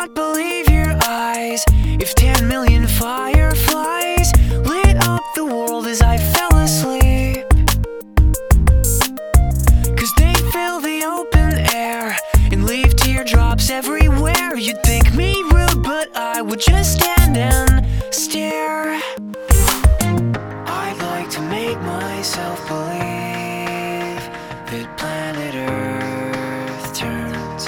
not believe your eyes if 10 million fireflies lit up the world as I fell asleep. 'Cause they fill the open air and leave teardrops everywhere. You'd think me rude, but I would just stand and stare. I'd like to make myself believe that planet Earth turns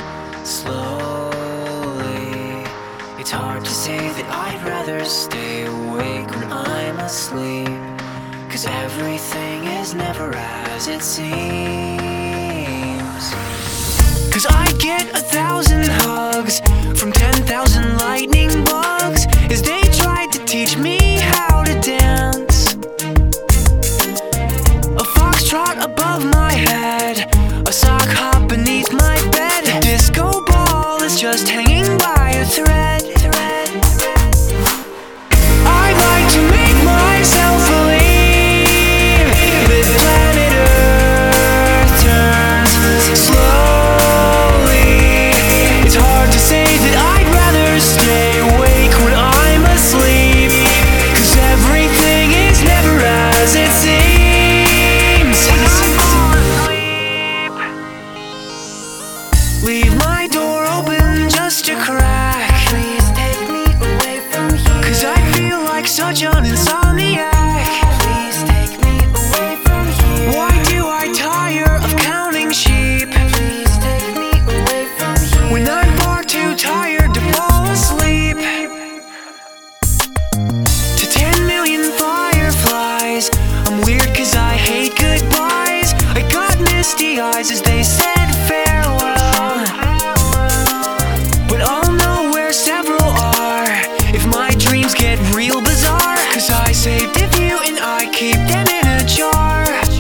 slowly. It's hard to say that I'd rather stay awake when I'm asleep, 'cause everything is never as it seems. 'Cause I get 1,000 hugs from 10,000 lightning bugs as they tried to teach me how to dance. A foxtrot above my head, a sock hop beneath my bed, a disco ball is just hanging by a thread. I'd like to make myself believe that planet Earth turns slowly. It's hard to say that I'd rather stay awake when I'm asleep, 'cause everything is never as it seems. When I fall asleep, leave my door open just a crack. Please take me away from here, 'cause I feel like such an insomniac. Please take me away from here. Why do I tire of counting sheep? Please take me away from here, when I'm far too tired to fall asleep. To 10 million fireflies, I'm weird 'cause I hate goodbyes. I got misty eyes as they said farewell, but I'll know where several are if my dreams get real bizarre, 'cause I saved a few and I keep them in a jar.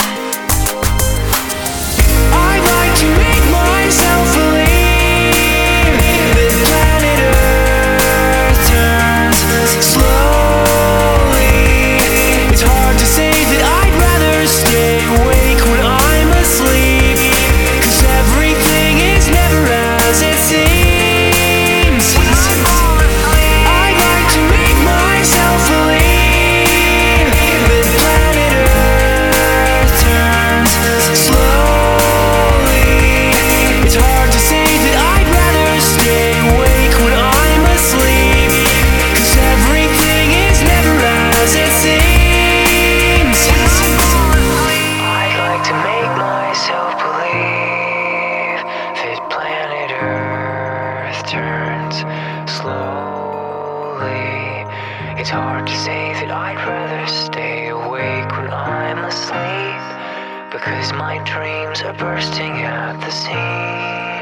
I'd like to make myself believe that planet Earth turns slowly. It's hard to say that I'd rather stay awake when I'm asleep, 'cause everything is never as it seems. I'd like to make myself believe that planet Earth turns slowly. It's hard to say that I'd rather stay awake when I'm asleep, 'cause everything is never as it seems. I'd like to make myself believe that planet Earth turns slowly. It's hard to say that I'd rather stay awake when I'm asleep, because my dreams are bursting at the seams.